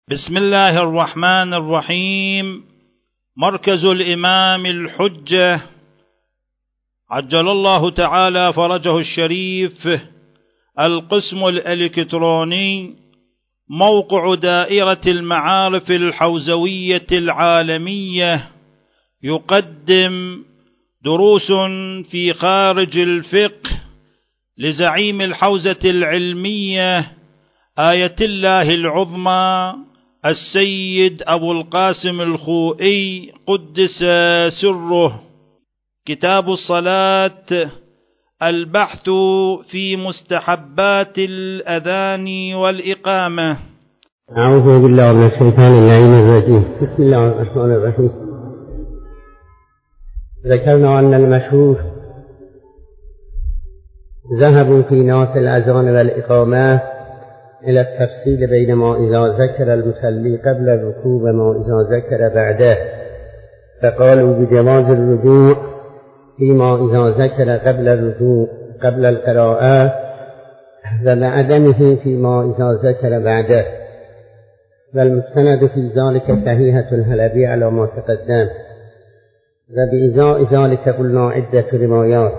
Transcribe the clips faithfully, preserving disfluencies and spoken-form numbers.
بسم الله الرحمن الرحيم. مركز الإمام الحجة عجل الله تعالى فرجه الشريف، القسم الإلكتروني، موقع دائرة المعارف الحوزوية العالمية، يقدم دروس في خارج الفقه لزعيم الحوزة العلمية آية الله العظمى السيد أبو القاسم الخوئي قدس سره. كتاب الصلاة، البحث في مستحبات الأذان والإقامة. أعوذ بالله من الشيطان اللعين الرجيم. بسم الله الرحمن الرحيم. ذكرنا أن المشهور ذهبوا في ناس الأذان والإقامة إلى التفصيل بين ما إذا ذكر المصلي قبل الركوع وما إذا ذكر بعده، فقالوا بجواز الرجوع فيما إذا ذكر قبل الركوع قبل القراءة، وبعدمه فيما إذا ذكر بعده، والمستند في ذلك صحيحة الحلبي على ما تقدم. وبإزاء ذلك قلنا عدة روايات،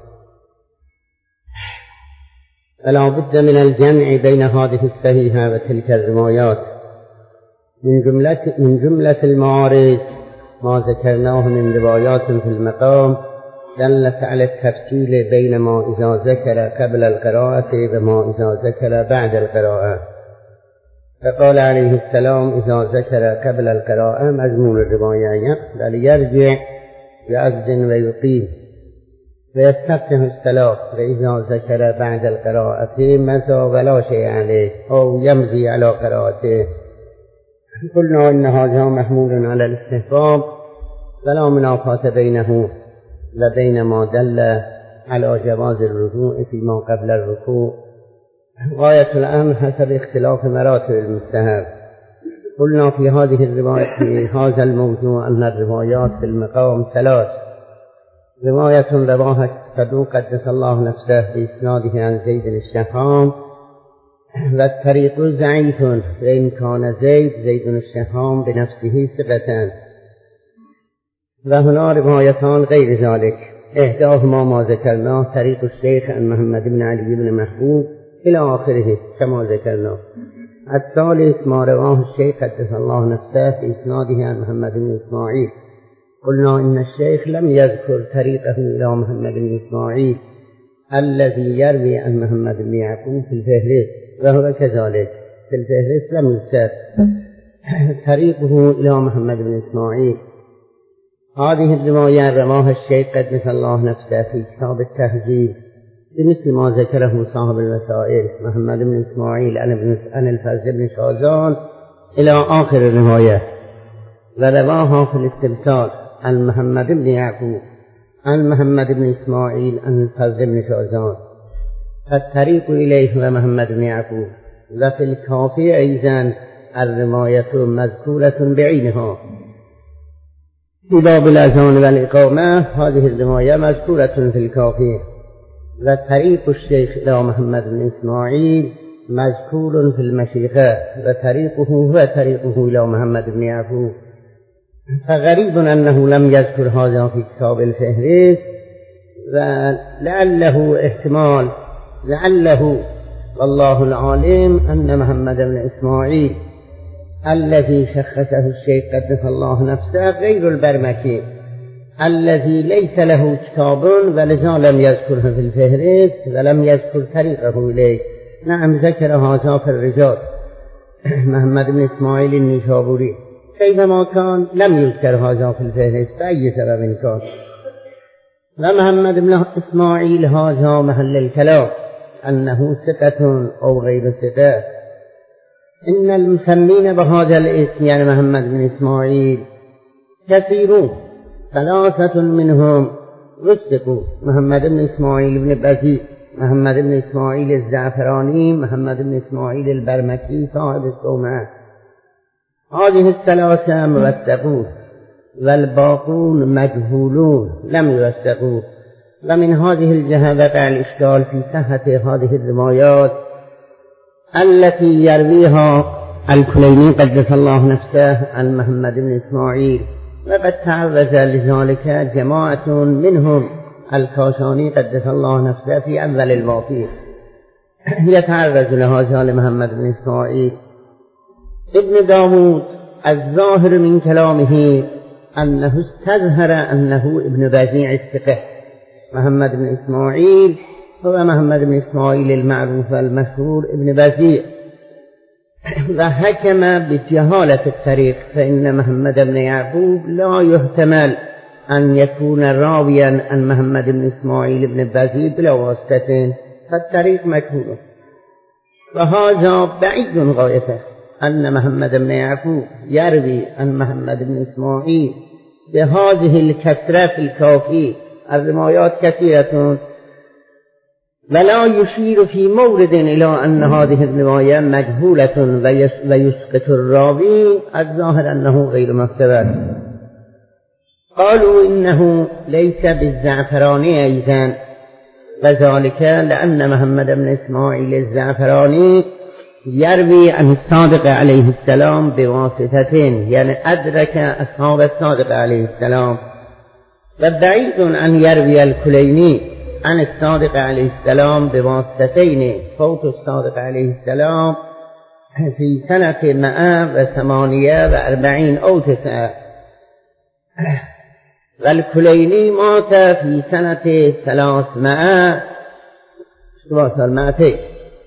فلا بد من الجمع بين هذه الصحيحة وتلك الروايات. من جملة, من جملة المعارض ما ذكرناه من روايات في المقام دلت على التفصيل بين ما إذا ذكر قبل القراءة وما إذا ذكر بعد القراءة. فقال عليه السلام إذا ذكر قبل القراءة مضمون الرواية فليرجع يأذن ويقيم ويستفتح الصلاة، وإذا ذكر بعد القراءة مضى ولا شيء عليه أو يمضي على قراءته. قلنا إن هذا محمول على الاستحباب فلا منافاة بينه وبين ما دل على جواز الرجوع فيما قبل الركوع. غاية الأمر حسب اختلاف مراتب المستحب. قلنا في هذه الرواية في هذا الموضوع أن الروايات في المقام ثلاث: رواية رواها صدوق قدس الله نفسه بإسناده عن زيد الشحام، والطريق ضعيف فإن كان زيد زيد الشحام بنفسه ثقة. وهنا روايتان غير ذلك، إحداهما ما ذكرناه طريق الشيخ عن محمد بن علي بن محبوب إلى آخره كما ذكرنا. الثالث ما رواه الشيخ قدس الله نفسه بإسناده عن محمد بن إسماعيل. قلنا إن الشيخ لم يذكر طريقه إلى محمد بن إسماعيل الذي يروي عن محمد بن يعقوب في الفهرست، وهو كذلك في الفهرست لم يذكر طريقه إلى محمد بن إسماعيل. هذه الرواية رواها الشيخ قدس الله نفسه في كتاب التهذيب بمثل ما ذكره صاحب الوسائل محمد بن إسماعيل عن الفضل بن شازان إلى آخر الرواية، ورواها في الاستبصار عن محمد بن يعقوب عن محمد بن إسماعيل عن الفضل بن شازان. فالطريق إليه ومحمد بن يعقوب. وفي الكافي أيضا الرواية مذكورة بعينها في باب الأذان والإقامة. هذه الرواية مذكورة في الكافي. وطريق الشيخ إلى محمد بن إسماعيل مذكور في المشيخة، وطريقه هو طريقه إلى محمد بن يعقوب. فغريب أنه لم يذكر هذا في كتاب الفهرست، ولعله احتمال لعله والله العالم أن محمد بن إسماعيل الذي شخصه الشيخ قدس الله نفسه غير البرمكي الذي ليس له كتاب، ولذا لم يذكره في الفهرست ولم يذكر طريقه إليه. نعم ذكر هذا في الرجال محمد بن إسماعيل النيشابوري، كيفما كان لم يذكر هذا في الفهرست بأي سبب كان. ومحمد بن إسماعيل هذا محل الكلام أنه ثقة أو غير ثقة. إن المسمين بهذا الاسم يعني محمد بن إسماعيل كثيرون، ثلاثة منهم وثقوا: محمد بن إسماعيل بن بزيء، محمد بن إسماعيل الزعفراني، محمد بن إسماعيل البرمكي صاحب الصومعة. هذه الثلاثة موثقون، والباقون مجهولون لم يوثقوا. ومن هذه الجهة وقع الإشكال في صحة هذه الروايات التي يرويها الكليني قدس الله نفسه عن محمد بن إسماعيل، وقد تعرض لذلك جماعة منهم الكاشاني قدس الله نفسه في أول الواقع، يتعرض لهذا لمحمد بن إسماعيل. ابن داود الظاهر من كلامه أنه استظهر أنه ابن بزيع الثقة. محمد بن إسماعيل هو محمد بن إسماعيل المعروف المشهور ابن بزيع، وحكم بجهالة الطريق، فإن محمد بن يعقوب لا يحتمل أن يكون راويا عن محمد بن إسماعيل بن بزيع بلا واسطة، فالطريق مجهول. وهذا بعيد غايته أن محمد بن يعقوب يروي عن محمد بن إسماعيل بهذه الكثرة في الكافي، الروايات كثيرة، ولا يشير في مورد إلى أن هذه الرواية مجهولة ويسقط الراوي، الظاهر أنه غير معتبر. قالوا إنه ليس بالزعفراني أيضا، وذلك لأن محمد بن إسماعيل الزعفراني يروي عن الصادق عليه السلام بواسطتين، يعني أدرك أصحاب الصادق عليه السلام، وبعيد أن يروي الكليني عن الصادق عليه السلام بواسطتين. فوت الصادق عليه السلام في سنة مئة وثمانية وأربعين أو تسعة، والكليني مات في سنة ثلاثمائة ومائتين،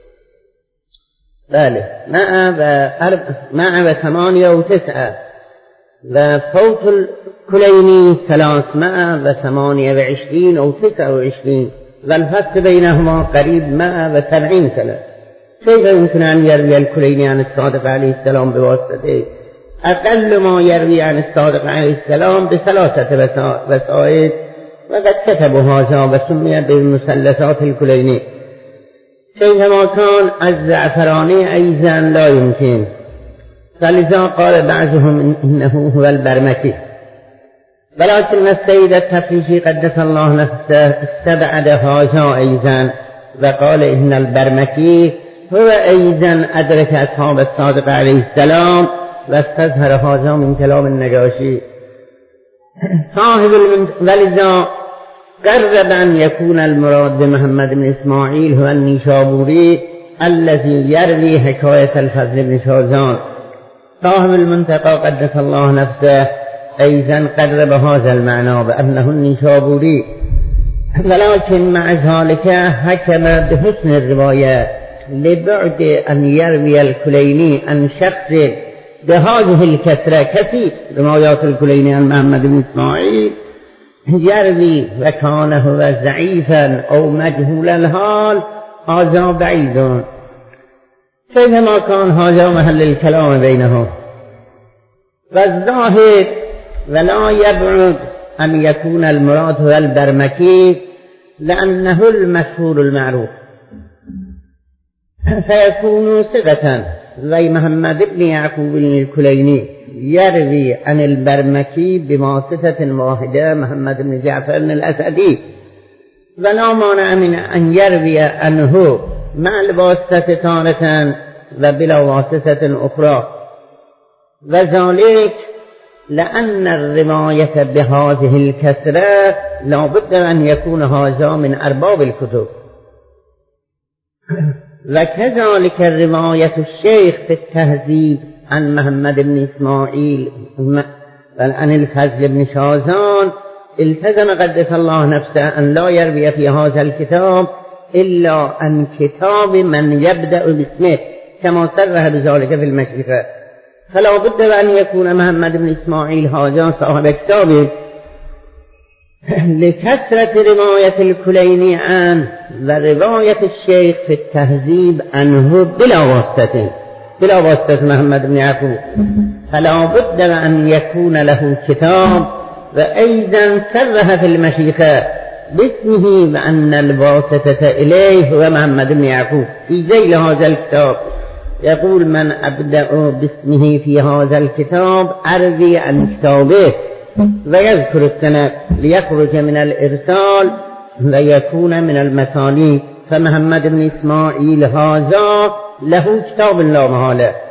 بله مئة وثمانية وتسعة، وفوت الكليني ثلاثمائة وثمانية وعشرين أو تسعة وعشرين، والفصل بينهما قريب مئة وسبعين سنة. كيف يمكن أن يروي الكليني عن الصادق عليه السلام بواسطته؟ أقل ما يروي عن الصادق عليه السلام بثلاثة وسائل، وقد كتبوا هذا وسمي بالمثلثات الكليني. كيفما كان الزعفراني أيضا لا يمكن، فلذا قال بعضهم إنه هو البرمكي، ولكن السيد التفريشي قدس الله نفسه استبعد هذا أيضا، وقال إن البرمكي هو أيضا أدرك أصحاب الصادق عليه السلام، واستظهر هذا من كلام النجاشي صاحب المنت... ولذا قرب أن يكون المراد بمحمد بن إسماعيل هو النيشابوري الذي يروي حكاية الفضل بن شازان. صاحب المنتقى قدس الله نفسه أيضا قرب هذا المعنى بأنه النيشابوري، ولكن مع ذلك حكم بحسن الرواية لبعد أن يروي الكليني عن شخص بهذه الكثرة. كثير روايات الكليني عن محمد بن إسماعيل يروي وكان هو ضعيفا أو مجهول الحال، هذا بعيد. كيفما كان هذا محل الكلام بينهم، والظاهر ولا يبعد أن يكون المراد هو البرمكي لأنه المشهور المعروف، فيكون ثقة. زي محمد بن يعقوب الكليني يروي عن البرمكي بواسطة واحدة محمد بن جعفر الأسدي، ولا مانع من أن يروي عنه مع الواسطة تارة وبلا واسطة أخرى، وذلك لأن الرواية بهذه الكثرة لا بد أن يكون هذا من أرباب الكتب. وكذلك الرواية الشيخ في التهذيب عن محمد بن إسماعيل عن الفضل بن شازان التزم قدس الله نفسه أن لا يروي في هذا الكتاب إلا عن كتاب من يبدأ باسمه، كما صرح بذلك في المشيخة. فلا بد أن يكون محمد بن إسماعيل هذا صاحب كتاب، لكثرة رواية الكليني عنه ورواية الشيخ في التهذيب عنه بلا واسطة بلا واسطة محمد بن يعقوب، فلا بد أن يكون له كتاب. وأيضا صرح في المشيخة باسمه بأن الواسطة إليه هو محمد بن يعقوب في ذيل هذا الكتاب. يقول من أبدأ باسمه في هذا الكتاب أروي عن كتابه، ويذكر السند ليخرج من الإرسال ويكون من المسانيد. فمحمد بن إسماعيل هذا له كتاب لا محالة،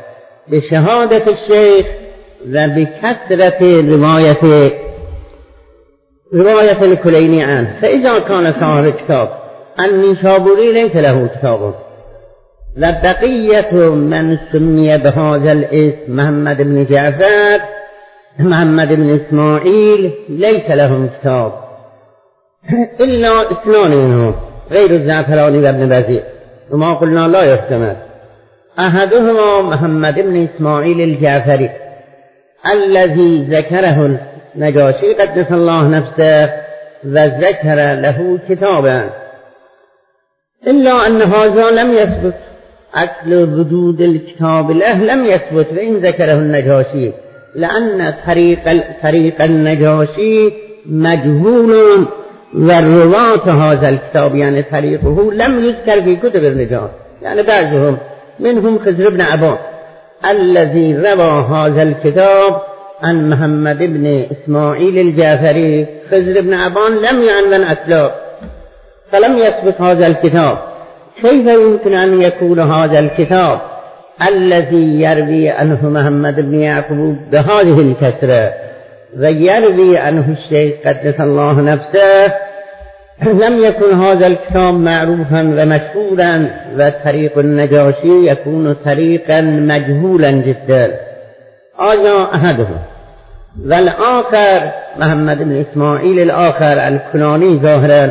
بشهادة الشيخ وبكثرة رواية رواية الكليني عنه. فإذا كان صاحب الكتاب النيسابوري ليس له كتاب، وبقية من سمي بهذا الاسم محمد بن جعفر محمد بن إسماعيل ليس لهم كتاب إلا اثنان منهم غير الزعفراني وابن بزيع، وما قلنا لا يحتمل. أحدهما محمد بن إسماعيل الجعفري الذي ذكره النجاشي قدس الله نفسه وذكر له كتابا، إلا أن هذا لم يثبت، أصل وجود الكتاب له لم يثبت وإن ذكره النجاشي، لأن طريق طريق النجاشي مجهول ورواة هذا الكتاب يعني طريقه لم يذكر في كتب الرجال، يعني بعضهم منهم خضر بن عبان الذي روى هذا الكتاب عن محمد بن إسماعيل الجعفري. خضر بن عبان لم يعنون أصله فلم يثبت هذا الكتاب. كيف يمكن أن يكون هذا الكتاب الذي يروي عنه محمد بن يعقوب بهذه الكثرة ويروي عنه الشيخ قدس الله نفسه لم يكن هذا الكتاب معروفا ومشهورا، وطريق النجاشي يكون طريقا مجهولا جدا؟ هذا أحدهم. والآخر محمد بن إسماعيل الآخر الكناني ظاهرا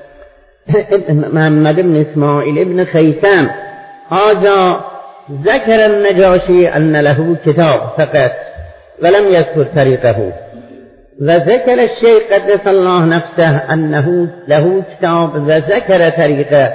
محمد بن إسماعيل بن خيثام، هذا ذكر النجاشي أن له كتاب فقط ولم يذكر طريقه، وذكر الشيخ قدس الله نفسه أنه له كتاب وذكر طريقه،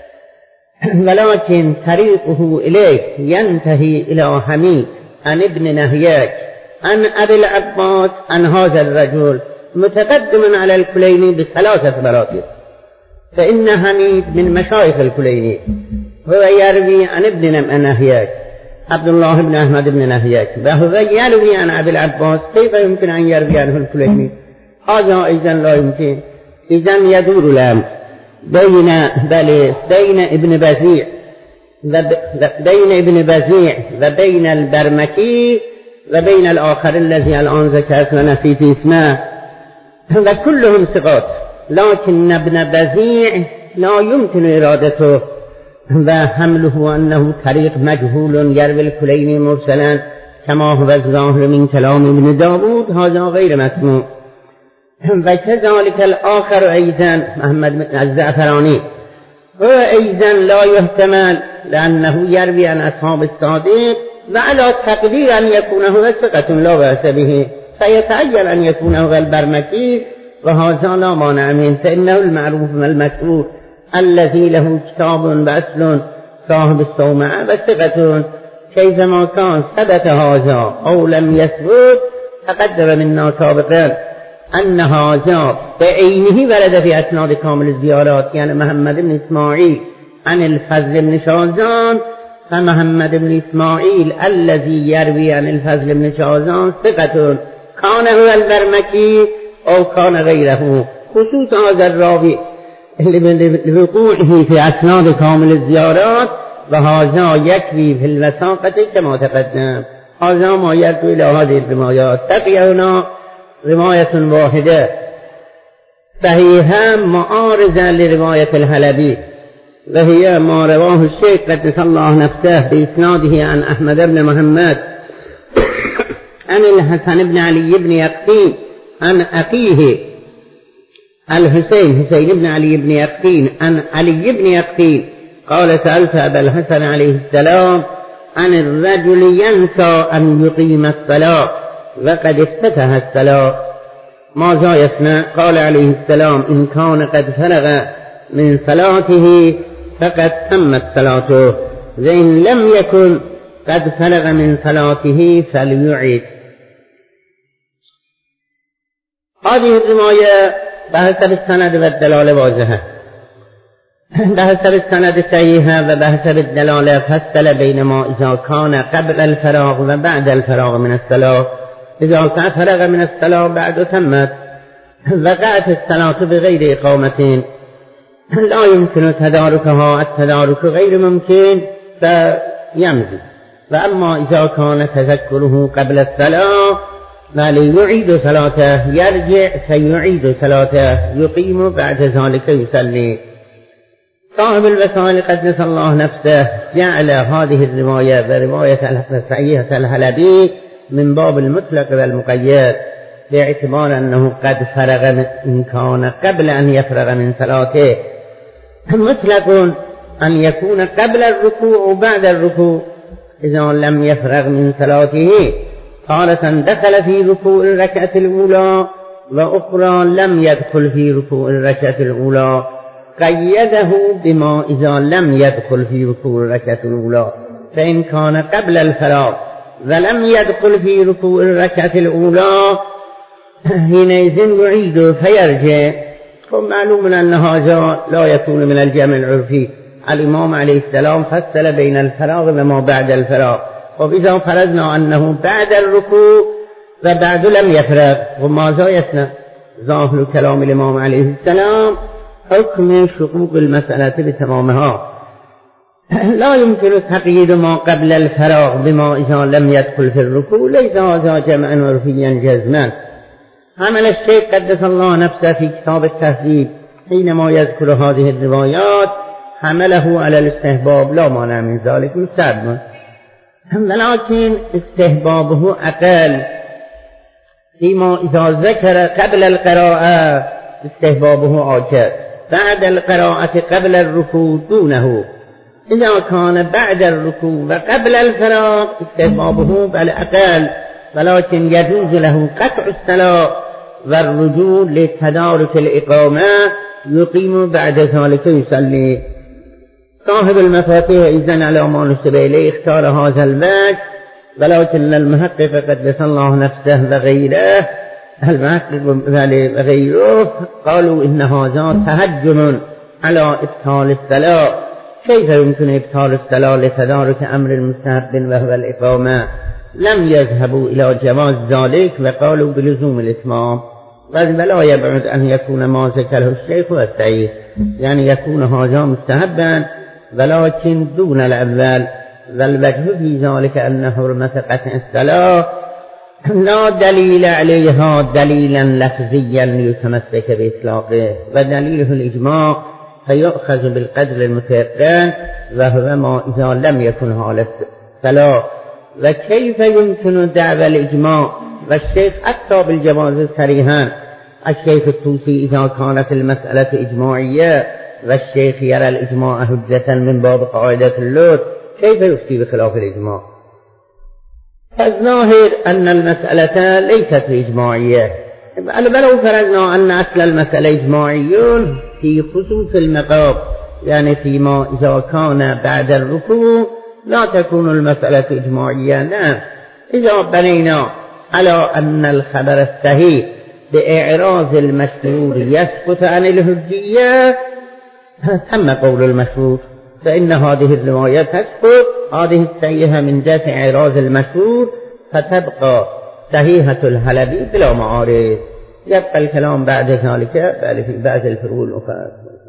ولكن طريقه إليه ينتهي إلى حميد عن ابن نهياك عن أبي العباس عن هذا الرجل متقدم على الكليني بثلاثة مراتب. فإن حميد من مشايخ الكليني، هو يروي عن ابن نهياك عبد الله بن أحمد بن نهياك، وهو يروي عن أبي العباس. كيف يمكن أن يروي عنه الكليني؟ هذا أيضا لا يمكن. إذن يدور الأمر بين بل بين ابن بزيع بين ابن بزيع وبين البرمكي وبين الآخر الذي الآن ذكرت ونسيت اسمه، وكلهم ثقات، لكن ابن بزيع لا يمكن إرادته وحمله أنه طريق مجهول يروي الكليني مرسلا كما هو الظاهر من كلام ابن داود، هذا غير مسموع. وكذلك الآخر أيضا محمد الزعفراني هو أيضا لا يحتمل لأنه يروي عن أصحاب الصادق، وعلى تقدير أن يكون هو ثقة لا بأس به، فيتعين أن يكون هو البرمكي، وهذا لا مانع منه، فإنه المعروف والمشهور الذي له كتاب وأصل صاحب الصومعة وثقة. كيفما كان ثبت هذا أو لم يثبت، تقدم منا سابقا أن هذا بعينه ورد في أسناد كامل الزيارات، يعني محمد بن إسماعيل عن الفضل بن شازان، فمحمد بن إسماعيل الذي يروي عن الفضل بن شازان ثقة، كان هو البرمكي أو كان غيره، خصوصا هذا الراوي لوقوعه في أسناد كامل الزيارات، وهذا يكفي في الوثاقة كما تقدم. هذا ما يرجو إلى هذه الروايات. بقي هنا رواية واحدة صحيحة معارضة لرواية الحلبي، وهي ما رواه الشيخ قدس الله نفسه بإسناده عن أحمد بن محمد عن الحسن بن علي بن يقطين عن أخيه الحسين حسين بن علي بن يقطين عن علي بن يقطين قال: سألت أبا الحسن عليه السلام عن الرجل ينسى أن يقيم الصلاة وقد افتتح الصلاة ماذا يصنع؟ قال عليه السلام: إن كان قد فرغ من صلاته فقد تمت صلاته، وإن لم يكن قد فرغ من صلاته فليعيد. هذه الرواية بحسب السند والدلالة واضحة، بحسب السند صحيحة وبحسب الدلالة فصل بينما إذا كان قبل الفراغ وبعد الفراغ من الصلاة. إذا كان فرغ من الصلاة بعد تمت، وقعت الصلاة بغير إقامة لا يمكن تداركها، التدارك غير ممكن فيمزي، وأما إذا كان تذكره قبل الصلاة فليعيد صلاته يرجع فيعيد صلاته يقيم بعد ذلك يصلي. صاحب الوسائل قدس الله نفسه جعل هذه الرواية ورواية صحيحة الحلبي من باب المطلق والمقيد باعتبار أنه قد فرغ إن كان قبل أن يفرغ من صلاته. مطلق أن يكون قبل الركوع وبعد الركوع إذا لم يفرغ من صلاته، تارة دخل في ركوع الركعة الأولى وأخرى لم يدخل في ركوع الركعة الأولى، قيده بما إذا لم يدخل في ركوع الركعة الأولى، فإن كان قبل الفراغ ولم يدخل في ركوع الركعة الأولى حينئذ يعيد فيرجع. ومعلوم أن هذا لا يكون من الجمع العرفي. الإمام عليه السلام فصل بين الفراغ وما بعد الفراغ، وإذا فرضنا أنه بعد الركوع وبعد لم يفرغ وماذا يصنع؟ ظاهر كلام الإمام عليه السلام حكم شقوق المسألة بتمامها، لا يمكن تقييد ما قبل الفراغ بما إذا لم يدخل في الركوع، ليس هذا جمعا عرفيا جزما. عمل الشيخ قدس الله نفسه في كتاب التهذيب حينما يذكر هذه الروايات حمله على الاستحباب، لا مانع من ذلك مستحب، ولكن استحبابه أقل فيما إذا ذكر قبل القراءة استحبابه آكد، بعد القراءة قبل الركوع دونه. إذا كان بعد الركوع وقبل الفراغ استحبابه بل أقل، ولكن يجوز له قطع الصلاة والرجوع لتدارك الإقامة يقيم بعد ذلك يصلي. صاحب المفاتيح إذن على ما نسب إليه اختار هذا الوجه، ولكن المحقق قدس الله نفسه وغيره المحقق وغيره قالوا إن هذا تهجم على إبطال الصلاة. كيف يمكن إبطال الصلاة لتدارك أمر مستحب وهو الإقامة؟ لم يذهبوا إلى جواز ذلك وقالوا بلزوم الإتمام، ولا يبعد أن يكون ما ذكره الشيخ والسعيد، يعني يكون هذا مستحبا ولكن دون الأول. والوجه في ذلك أن حرمة قطع الصلاة لا دليل عليها دليلا لفظيا ليتمسك بإطلاقه، ودليله الإجماع فيؤخذ بالقدر المتيقن وهو ما إذا لم يكن حال الصلاة. وكيف يمكن دعوى الإجماع والشيخ حتى بالجواز صريحا؟ الشيخ الطوسي إذا كانت المسألة إجماعية والشيخ يرى الإجماع حجة من باب قاعدة اللوت، كيف يفتي بخلاف الإجماع؟ فالظاهر أن المسألة ليست إجماعية، بل لو فرضنا أن أصل المسألة إجماعيون في خصوص المقام، يعني فيما إذا كان بعد الركوع لا تكون المسألة إجماعية. لا، إذا بنينا على أن الخبر الصحيح بإعراض المشهور يسقط عن الحجية تم قول المشهور، فإن هذه الرواية تسقط هذه الصحيحة من دافع إعراض المشهور، فتبقى صحيحة الحلبي بلا معارض. يبقى الكلام بعد ذلك في بعض الفروع الأخرى.